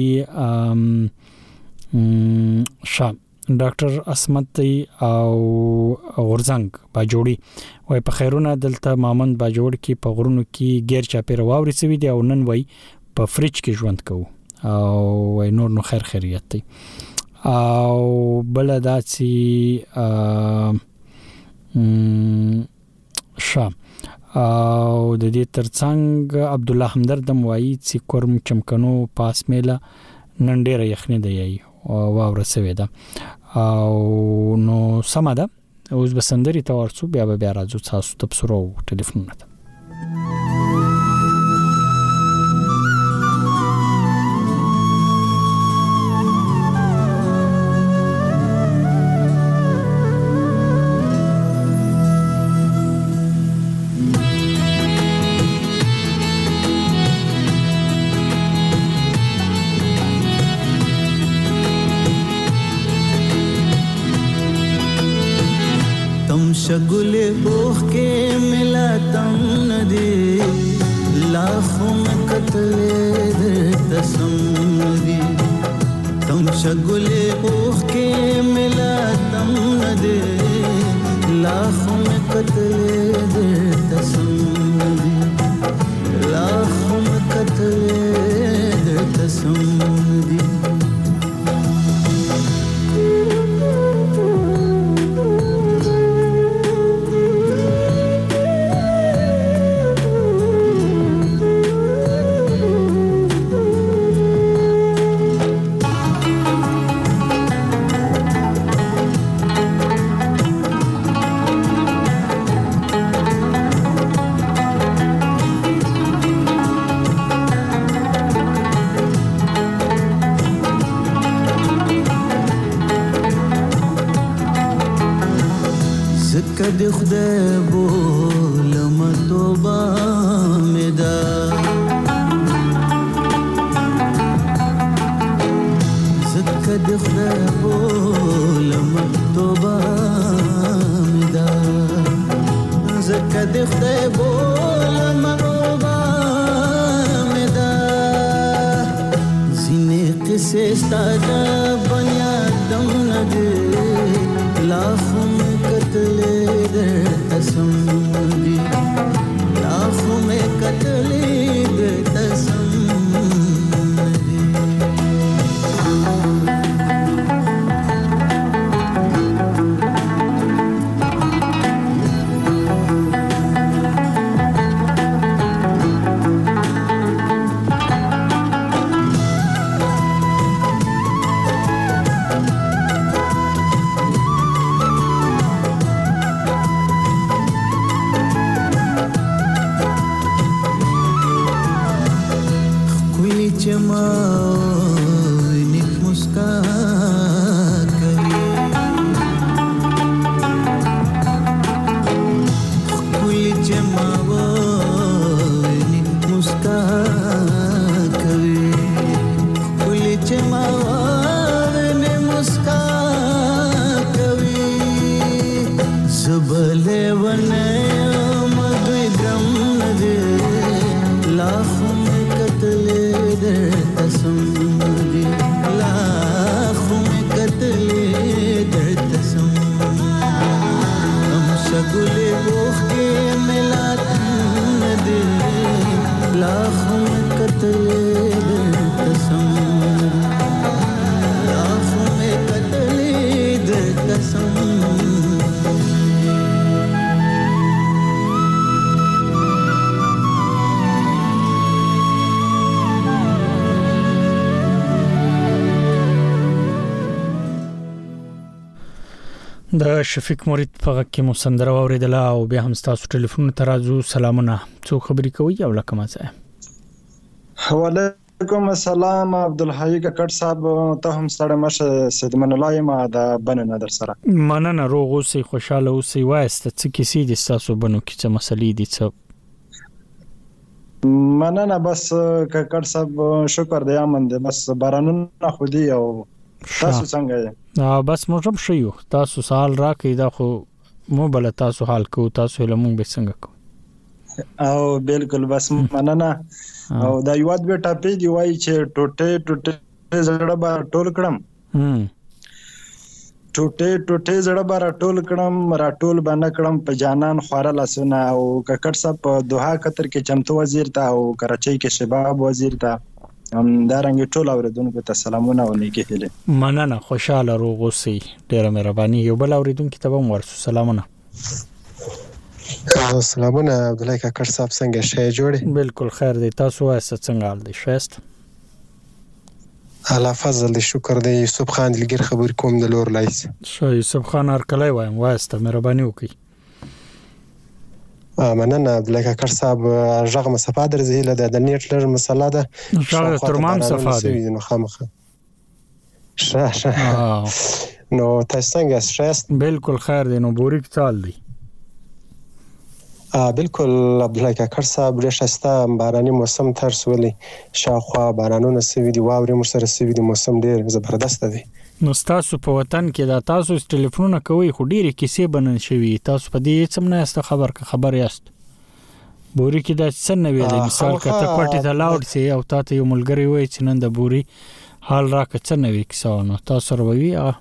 شام ډاکټر اسمت او غورزنګ باجوړي وای په خیرونه دلته مامند باجوړ کې په غرونو کې غیر چاپیر واوري سوي دي او نن وای په فریج کې ژوند کوو او وای نور نو خیر خیریت دی او بل داسي شام او د دې ترڅنګ عبد الله همدردم وای چې کورم چمکنو پاس میله نن ډیره یخنی دی واوره سوي ده او نو سم ده اوس بسندري ته ورڅو بیا بیا راځو تاسو ته بسرو ټلیفونونه ته शगुले बोह के मिला तम नदी लाखों में कतले दे तसम्मदी तुम शगुले बोह के मिला तम नदी लाखों में कतले दे तसम्मदी लाखों में कतले दे तसम्मदी کد خدای بولم توبه مدا زکد خدای بولم توبه مدا زکد خدای بولم توبه مدا زینه قصه ستاده بنیادم نده लाखों में कतले दे तसम्मदी लाखों में कतले दे तसम्मदी د شفیق مرید په کې مو سندره اوریدله او بیا هم تاسو ټلیفون ته راځو. سلامونه، څو خبرې کوي او لکه مزه. وعلیکم السلام عبدالحی کټ صاحب، ته هم ستړی مشه. سید من الله ما د بننه در سره مننه. روغ اوسې، خوشاله اوسې. وایسته څه کیسې دي تاسو بنو کې، څه مسلې دي؟ څه مننه. بس کټ صاحب شکر دی امن دی، بس بارانونه خو دی. او تاسو څنګه یې؟ بس موږ هم شو. تاسو سوال راکې دا خو مو بل تاسو حال کو، تاسو له مونږ به څنګه کو؟ او بالکل بس مننه. او دا یو د ټاپې دی وای چې ټوټه ټوټه زړه بار ټول کړم، هم ټوټه ټوټه زړه بار ټول کړم، را ټول باندې کړم په جانان خواره لاسونه. او ککړ صاحب په دوحه قطر کې چمتو وزیر ته او کراچۍ کې شباب وزیر ته هم دا رنګ ټول اوریدونکو ته سلامونه او نیکی هیله. مننه، خوشاله روغ اوسئ. ډیره مهرباني. یو بل اوریدونکو ته هم ورسو سلامونه. سلامونه عبدالله کاکړ صاحب، څنګه شې جوړې؟ بالکل خیر دی. تاسو وایسته څنګه حال دی؟ شایست الله فضل دی شکر دی یوسف خان دلګر خبر کوم د لور لایس شو یوسف خان هرکلی وایم واسطه مهرباني وکړئ مننه عبدالله کاکړ صاحب غږ مصفا درځي له د نیټ لږ مسله ده غږ ترمام صفا دی نو خامخه شه شه نو تاسو څنګه یاست بالکل خیر دی نو بوریک چال دی بالکل عبدالله کاکړ صاحب ډېر ښایسته باراني موسم تر سولی شاوخوا بارانونه سوي دي واورې موږ سره سوي دي موسم ډېر زبردسته دی نو تاسو په وطن کې دا تاسو ټلیفونونه کوي خو ډېرې کیسې بنن شوي تاسو په دې هېڅ هم نه یاست خبر که خبر یاست بوري کې دا څه نه ویلی مثال که ته کوټې ته لاړ سې او تا ته یو ملګری وایي چې نن د بوري حال راکړه څه نه وي کیسه نو تاسو سره به وي هغه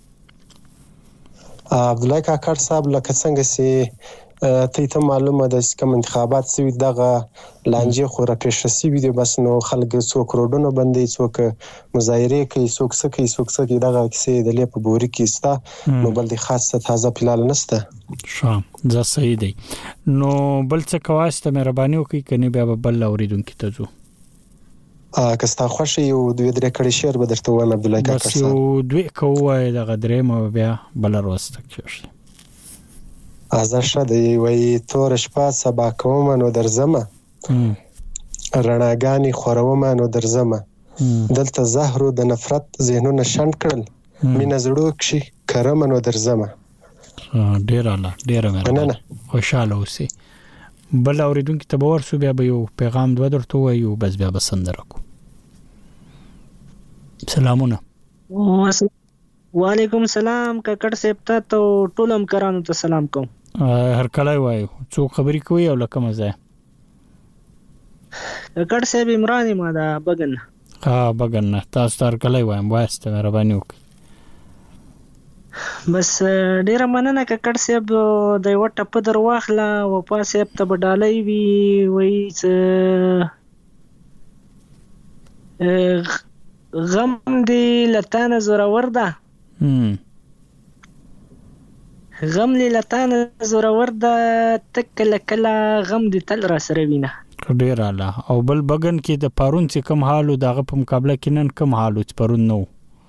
عبدالله کاکړ صاحب لکه څنګه چې ته ته معلومه ده چې کوم انتخابات سوي دغه لانجې خو راپېښه سوي دي بس نو خلک څوک روډونه بندوي څوک مظاهرې کوي څوک څه کوي څوک څه کوي دغه کیسې د لې په بوري کې سته نو بل د خاص څه تازه فلال نشته ښه زه صحیح دی نو بل څه کواسته مهرباني وکړئ کني بیا به بل اورېدونکي ته ځو که ستا خوښه یو دوې درې کړې شعر به درته وایم عبدالله کاکړ بس یو دوې که ووایې دغه درېیمه بیا بله لوسته کېږي ازه شه دی وایي توره شپه سبا کومه نو درځمه رڼاګانې خورومه نو درځمه دلته زهرو د نفرت ذهنونه شنډ کړل مینه زړو کښې کرمه نو درځمه ډېر اعلی ډېره مهرباني خوشحاله اوسئ بل اورېدونکي ته به ورسو بیا به یو پیغام دوه درته ووایو بس بیا به سندره کړو سلامونه وعلیکم سلام کاکړ صاحب ته ته ټول همکارانو ته سلام کوم هرکلی وایو څوک خبرې کوي او له کومه ځایه کاکړ صاحب عمران یم د بګن ها بګن نه تاسو ته هرکلی وایم وایسته مهرباني وکړئ بس ډیره مننه کاکړ صاحب د یوه ټپه در واخله وفا صاحب ته به ډالۍ وي وایي څه غم دی لتانه زورور ده غم دی لتانه زورور ده ته کله کله غم دی تل را سره وینه ډېر اعلی او بل بګن کې د پرون چې کوم حال و د هغه په مقابله کې نن کوم حال و چې پرون نه و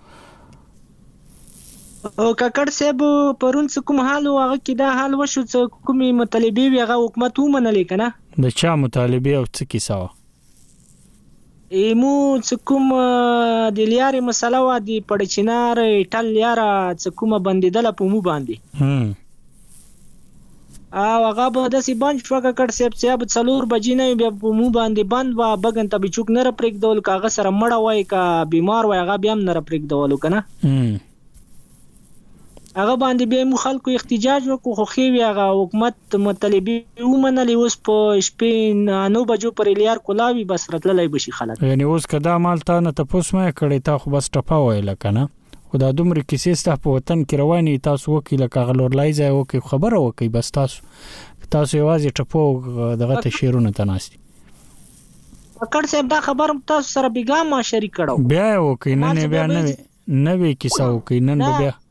او کاکړ صاحب پرون څه کوم حال و هغه کې دا حال وشو څه کومې مطالبې وي هغه حکومت ومنلې که نه د چا مطالبې او څه کیسه وه ایمو څه کوم د لیارې مسله وه د پړچینار ټل لیاره څه کومه بندېدله په مو باندې او هغه به داسې بند شوه کاکړ صاحب چې به څلور بجې نه وي بیا په مو باندې بند وه بګن ته به چوک نه راپرېږدول که هغه سره مړه وای که بیمار وای هغه بیا هم نه راپرېږدولو که نه هغه باندې بیا مو خلکو احتجاج وکړو خو ښې وي هغه حکومت مطالبې ومنلې اوس په شپې نو بجو پورې لیار کولاوي بس راتللی به شي خلک یعنې اوس که دا مال تا نه تپوس مه یې کړی تا خو بس ټپه ویله که نه خو دا دومره کیسې ستا په وطن کې روانې تاسو وکړئ لکه هغه لورلای ځای وکړئ خبره وکړئ بس تاسو تاسو یوازې ټپو دغه ته شعرونه ته ناست کاکړ صاحب دا خبر تاسو سره بېګا ما شریک کړو بیا یې وکړئ نن یې بیا نوې کیسه وکړئ نن به بیا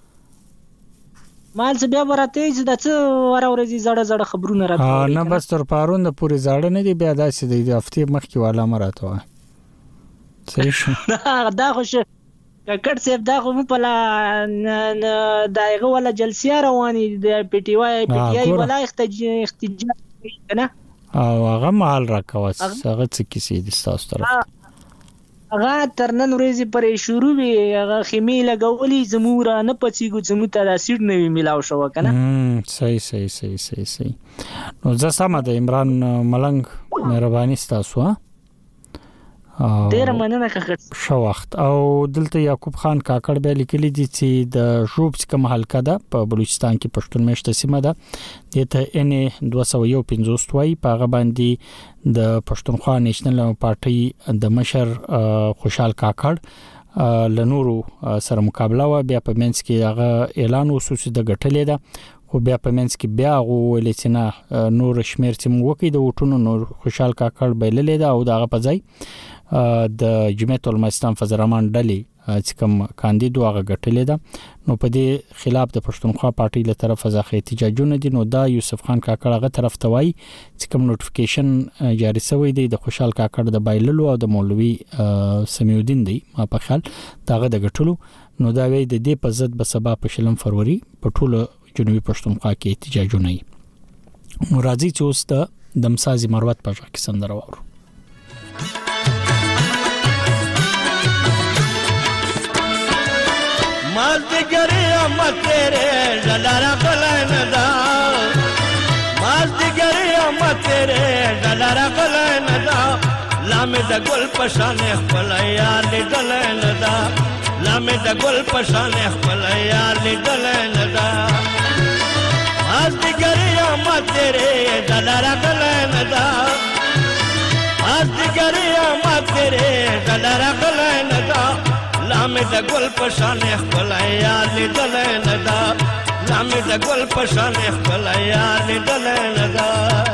مال څه بیا به راته چې دا څه وره ورځې زړه زړه خبرونه راته نه بس تر پرون د پورې زاړه نه دي بیا داسې دی د هفتې مخکې والا مه راته وایه صحیح شو دا خو ښه کاکړ صاحب دا خو مو په لا د هغه والا جلسې روانې د پی ټي وای پی ټي آی والا احتجاج کوي که نه او هغه مهال راکوه هغه څه کیسې دي ستاسو طرف هغه تر نن ورځې پرې شروع وي هغه خیمې لګولې زموږ را نه پڅېږو زموږ ته دا سیټ نه وي میلاو شوه که نه صحیح صحیح صحیح صحیح صحیح نو زه سمه ده عمران ملنګ مهرباني ستاسو ها ډېره مننه کاکړ ښه وخت او دلته یعقوب خان کاکړ بیا لیکلي دي چې د ژوب چې کومه حلقه ده په بلوچستان کې پښتون میشته سیمه ده دې ته ان دوه سوه یو پنځوس وایي په هغه باندې د پښتونخوا نیشنل پارټۍ د مشر خوشحال کاکړ له نورو سره مقابله وه بیا په منځ کې هغه اعلان وشو چې د ګټلې ده خو بیا په منځ کې بیا هغه وویلې چې نه نور شمېر چې موږ وکړي د ووټونو نور خوشحال کاکړ بایللې ده او د هغه په ځای د جمعیت علماء اسلام فضل الرحمن ډلې چې کوم کاندید واغه غټلې ده نو په دې خلاف د پښتونخوا پارټي له طرف ځخه احتجاجونه دي. نو دا یوسف خان کاکړ هغه طرف ته وایي چې کوم نوټیفیکیشن جاری شوی دی د خوشحال کاکړ د بایللو او د مولوي سمیع الدین دی ما په خیال داغه د غټلو. نو دا وی د دې په ضد به سبا په شلم فروری په ټوله جنوبي پښتونخوا کې احتجاجونه وي. مرادي چې اوس د دمسازي مروت په ځای کې سندره وورو. مازدگری امت تیرے ڈلارا قلائن دا مازدگری امت تیرے ڈلارا قلائن دا لامی دا گل پشان اخپلیار لی ڈلائن دا لامی دا گل پشان اخپلیار لی ڈلائن دا مازدگری امت تیرے ڈلارا قلائن دا مازدگری امت تیرے ڈلارا قلائن دا لامه د ګل پشان خپل یار لیدل نه دا لامه د ګل پشان خپل یار لیدل نه دا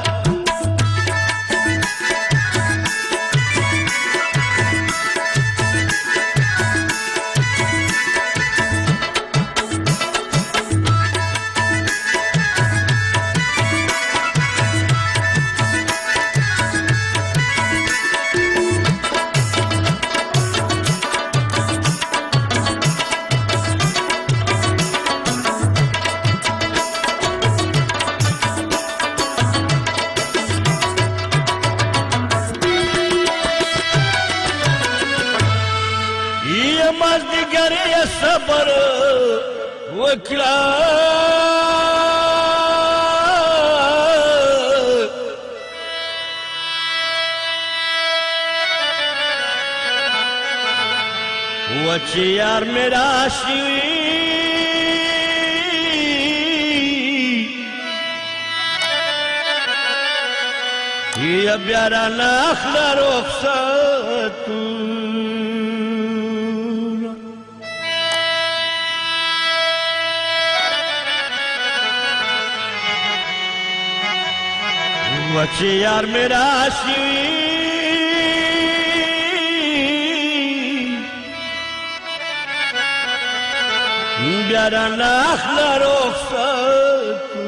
صبر وکړه وچ یار میرا شوی یا بیارا نخلا رخصتو وچ یار میرا شوی بیارا نخلا رخصتو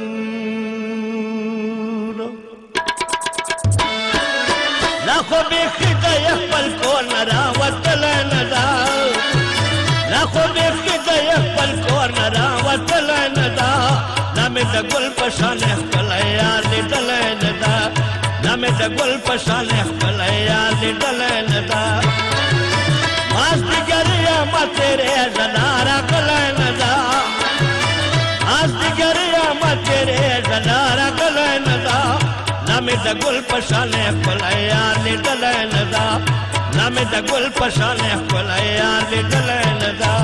لاخو بیخیده یخبل کون راوتل ندا لاخو بیخیده یخبل کون راوتل ندا نامی دا گل پشان اخبل یار لیدل ندا نامی دا گل پشان اخبل یار لیدل ندا ماز دیگری آما تیرے زنارا قلع ندا ماز دیگری آما تیرے زنارا قلع ندا نامی دا گل پشان اخبل یار لیدل ندا نامی دا گل پشان اخبل یار لیدل ندا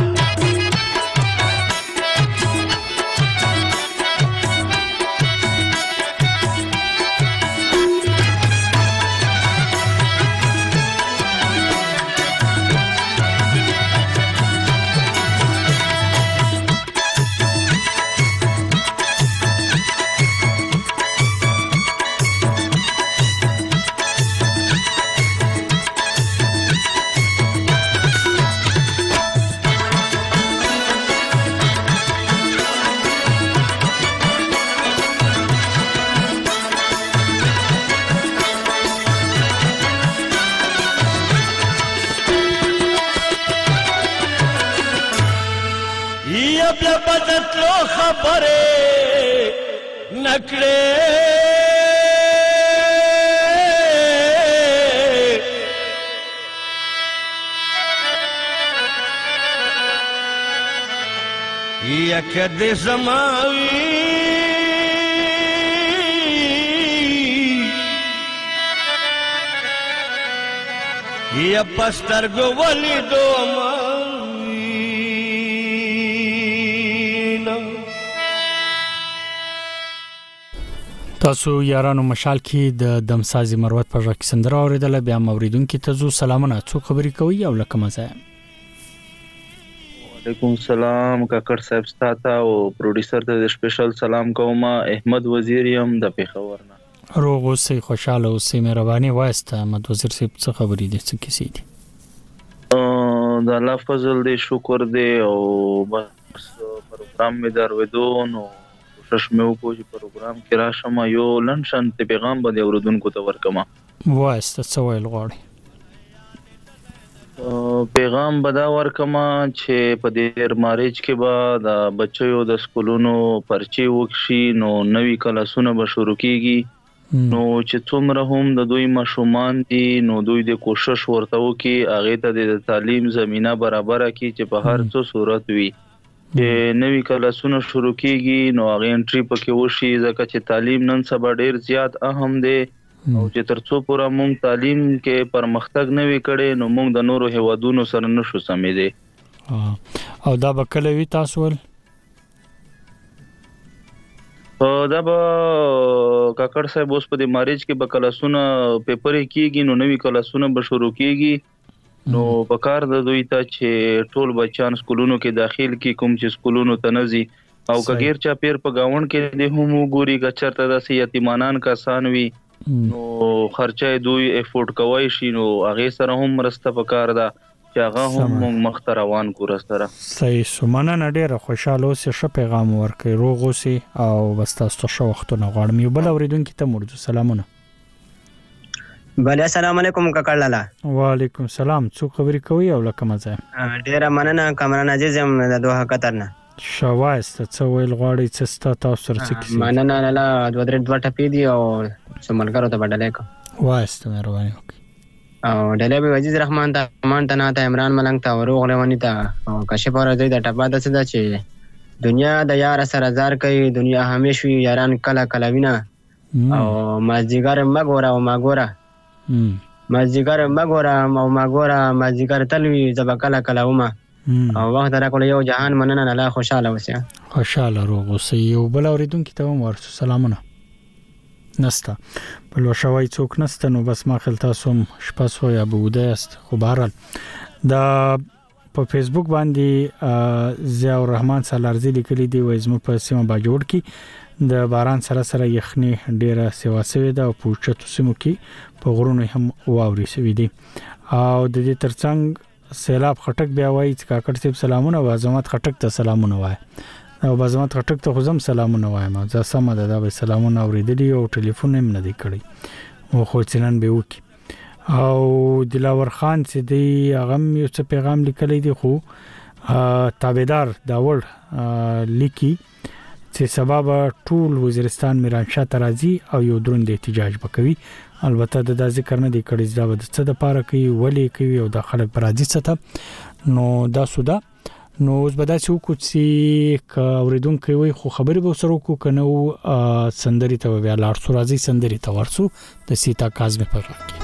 بدتلو خبره نکړې یا کده زماوي یا پسترګو ولیدو ما تاسو یارانو مشال کې د دمسازي مروت پر راک سندره اوریدل بیا موریدونکو ته زو سلامونه څو خبري کوي او لکه مزه وعلیکم السلام کاکړ صاحب ستاسو او پروډوسر ته سپیشل سلام کوم احمد وزیر یم د پیښور نه روغ اوسې خوشاله اوسې مهرباني واسطه احمد وزیر صاحب څه خبرې دي څه کیسې دي د الله فضل دی شکر دی او بس پروګرام می دروېدو نو کوشش مې وکړ چې پروګرام کې راشم یو لنشن ته پیغام باندې اوردونکو ته ورکما واسطه څه ویل غواړي پیغام بدا ورکما چې په دې مارچ کې به د بچیو د سکولونو پرچی وکشي نو نوې کلاسونه به شروع کیږي نو چې څومره هم د دوی ماشومان دي نو دوی د کوشش ورته وکي هغه ته د تعلیم زمينه برابر کړي چې په هر څه صورت وي چې نوې کلاسونه شروع کیږي نو هغه انټری پکې وشي ځکه چې تعلیم نن سبا ډیر زیات اهم دی او چې ترڅو پورا مونږ تعلیم کې پرمختګ نه وکړي نو مونږ د نورو هیوادونو سره نشو سمېدي او دا به کله وی تاسو ول دا به کاکړ صاحب اوس په دې مارچ کې به کلاسونه پیپر کېږي نو نوې کلاسونه به شروع کېږي نو په کار د دوی ته چې ټول بچان سکولونو کې داخل کې کوم چې سکولونو ته نزي او کګیر چا پیر په گاوند کې د هم ګوري کچرته د یتیمانان کسان وي نو خرچه دوی افورد کوي شي نو هغه سره هم مرسته وکړه دا چې هغه هم مخ روان کو رسره صحیح سمانه ډیره خوشاله اوسې ش پیغام ورکړي روغ اوسې او بس تاسو شو وختونه غواړم یو بل اوریدونکو ته مرجو سلامونه بله السلام علیکم کاکړ لالا وعلیکم السلام څو خبرې کوي او لکه مزه ډیره مننه کامران عزیز هم د دوه قطر نه شوایسته څه ویل غواړي چې ستا تاسو سره څه کیسه مننه لالا دوه درې دوه ټپې دي او سملګرو ته بدلې کو وایسته مهرباني وکړه او ډلې به عزیز رحمان ته مان ته نه ته عمران ملنګ ته وروغ لونی ته او کشف اور د ټپا د څه چې دنیا د یار سره زار کوي دنیا همیشه یاران کلا کلا وینا او مازیګر مګورا او ماګورا مازیګر مګورا او ماګورا مازیګر تلوي زب کلا کلا وما او وخت را کول یو جهان مننه الله خوشاله وسه خوشاله روغ اوسې یو بل اوریدونکو ته هم ورسو سلامونه نستا په لوشوي څوک نسته نو بس ما خل تاسو شپاسو یا بوده است خو بهرال دا په فیسبوک باندې ضیاء الرحمن سالارزی لیکلی دی وایي زمو په سیمه باجوړ کې د باران سره سره یخني ډیره سیوا سوي ده او په چتو سیمو کې په غرونو هم واوري سوي دي او د دې ترڅنګ سیلاب خټک بیا وایي چې کاکړ صاحب سلامونه او عظمت خټک ته سلامونه وایي او عظمت خټک ته خو زم سلامونه وایم زه سم ده دا به سلامونه اوریدلی او ټلیفون هم نه دی کړی او خو چنن به وکی او دلاور خان چې دی هغه یو څه پیغام لیکلی دی خو تابعدار داوړ لیکي چې سبب ټول وزیرستان میرانشاه ترازی او یو دروند احتجاج وکوي البته د ذکر نه دی کړی چې دا د څه د پاره کوي ولی کوي او د خلک برازي څه نو دا سودا نو اوس به دا څه وکړو چې ک اوریدونکو وي خو خبرې به سره وکړو کنه سندري ته بیا لار سو راځي سندري ته ورسو د سیتا کاظم پر راکې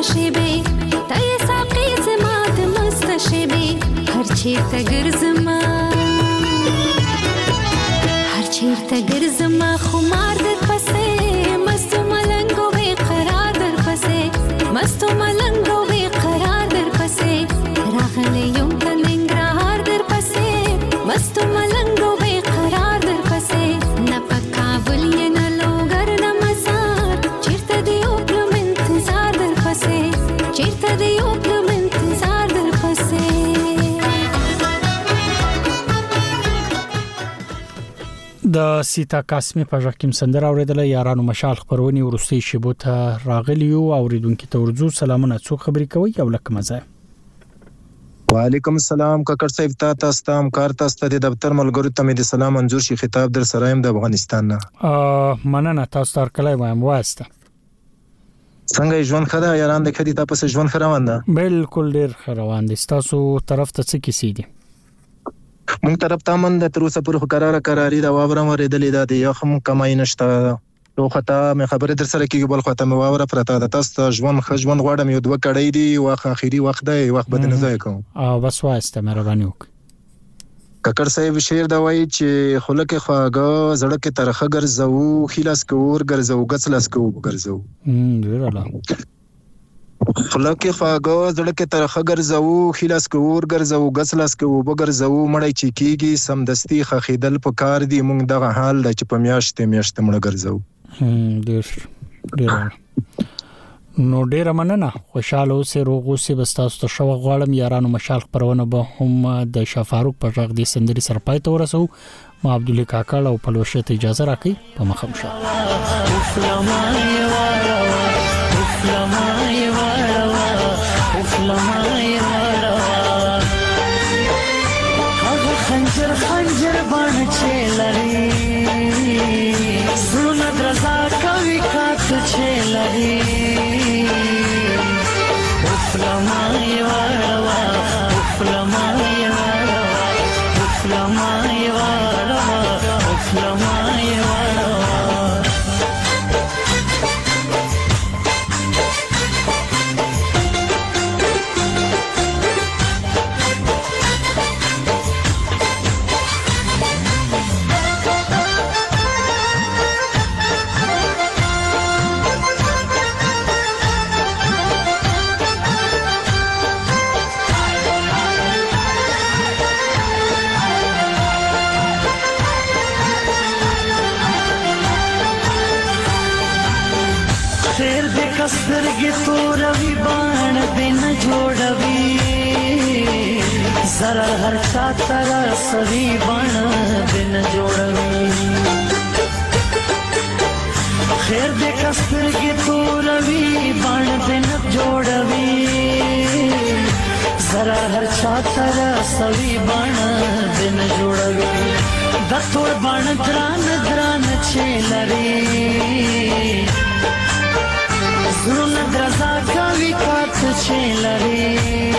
شیبه تای ساقی زماد مست شیبه هر چیرته ګرځما هر چیرته ګرځما خمار در پسې مستو ملنګو بے قرار در پسې مستو ملنګو بے قرار در پسې راغلی یم تنګرهار در پسې مستو ملنګو بے قرار در پسې نه پکابل یې نه لوګر نه مزار چیرته دی وکړم انتظار در پسې چیرته دی وکړم انتظار در پسې د سیتا قاسمی په ژکه سندره اوریدله یارانو مشال خبرونی ورستي شبو ته راغلی او اوریدونکو ته ورزو سلامونه څو خبري کوي او لکه مزه وعلیکم السلام ککړ صاحب تا تاسو تام کار تاسو ته د دفتر ملګرو ته مې د سلام منظور شي خطاب در سرایم د افغانستان نه ا مننه تاسو تر کله وایم واسطه څنګه ژوند خدا یاران د خدي تاسو ژوند خروان ده بالکل ډیر خروان دي تاسو طرف ته څه کیسې دي مونږ طرف ته من د تر اوسه پورې قرار قراری دا وابرم ورېدلې ده د یو خم کمای نشته یو خطا مې خبره در سره کیږي بل خطا مې واوره پرته ده تاسو ژوند خ ژوند غواړم یو دوه کړی دی واخ اخیری وخت دی وخت بد نه ځای کوم او بس واسطه مهرباني وک ککړ صاحب شعر دا وایي چې خلک خواګه زړه کې ترخه ګرځو خلاص کور ګرځو غڅلاس کو ګرځو هم ډیراله خلک خواګه زړه کې ترخه ګرځو خلاص کور ګرځو غڅلاس کو وګرځو مړی چې کیږي سمدستي خخیدل په کار دی مونږ دغه حال د چې په میاشتې میاشتې مړ ګرځو هم ډیر ډیر نو ډیر مننه خوشاله اوسې روغ اوسې بس تاسو ته شو غواړم یارانو مشال خبرونه به هم د شفاروق په ژغ دي سندري سرپای ته ورسو ما عبد الله کاکړ او پلوشه ته اجازه راکړي په مخم شه خنجر خنجر باندې چلري زړه درزا کوي کات چلري افلمای وروا افلمای وروا افلمای وروا افلمای وروا سترګې توروي بان بن جوړوي زرا هر چا تر سوي بان بن جوړوي خیر دې سترګې توروي بان بن جوړوي زرا هر چا تر سوي بان بن جوړوي د ټول بان دران دران چلري زړه درزا کوي کات چلري